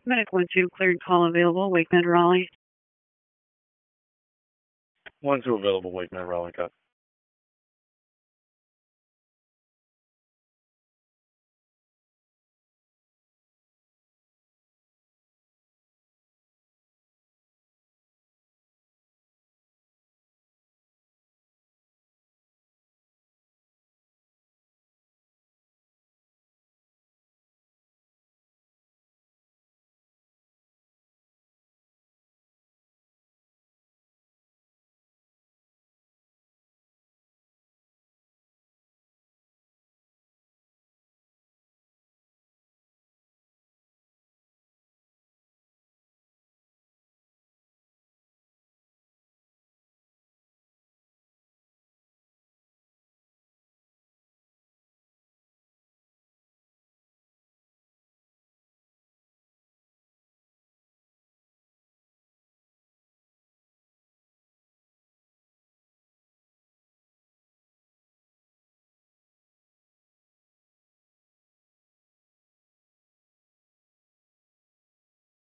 Medic 1-2, cleared call available, Wake Med Raleigh. 1-2 available, Wake Med Raleigh, cut.